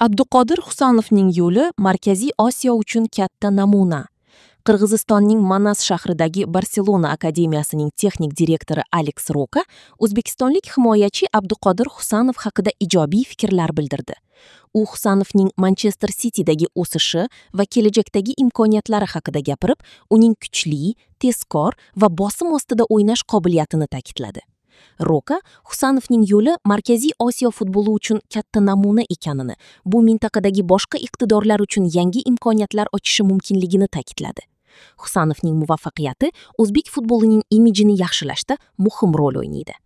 Abduqodir Husanovning yo'li Markaziy Osiyo uchun katta namuna. Qirg'izistonning Manas shahridagi Barselona akademiyasining texnik direktori Alex Roka o'zbekistonlik himoyachi Abduqodir Husanov haqida ijobiy fikrlar bildirdi. U Husanovning Manchester City'dagi o'sishi va kelajakdagi imkoniyatlari haqida gapirib, uning kuchli, tezkor va bosim ostida o'ynash qobiliyatini ta'kidladi. Roka Husanovning yo'li Markaziy Osiyo futboli uchun katta namuna ekanini, bu mintaqadagi boshqa iqtidorlar uchun yangi imkoniyatlar ochishi mumkinligini ta'kidladi. Husanovning muvaffaqiyati o'zbek futbolining imijini yaxshilashda muhim rol o'ynaydi.